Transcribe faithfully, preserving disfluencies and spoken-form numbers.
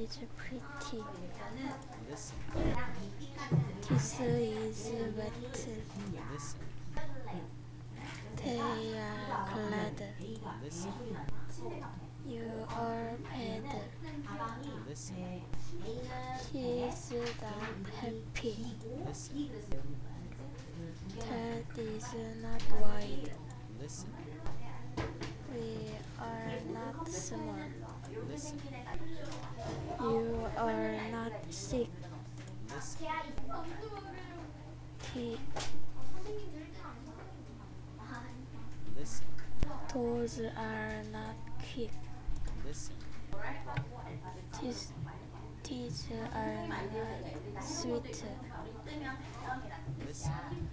is pretty. Listen. This is wet. Listen. They are glad. Listen. You are paid. Listen. He is not happy. Listen. That is not wide. Listen. We are not small. Listen. You are not sick. Listen. He, Listen. Those are not quick. Listen. These, these are not sweet. Listen.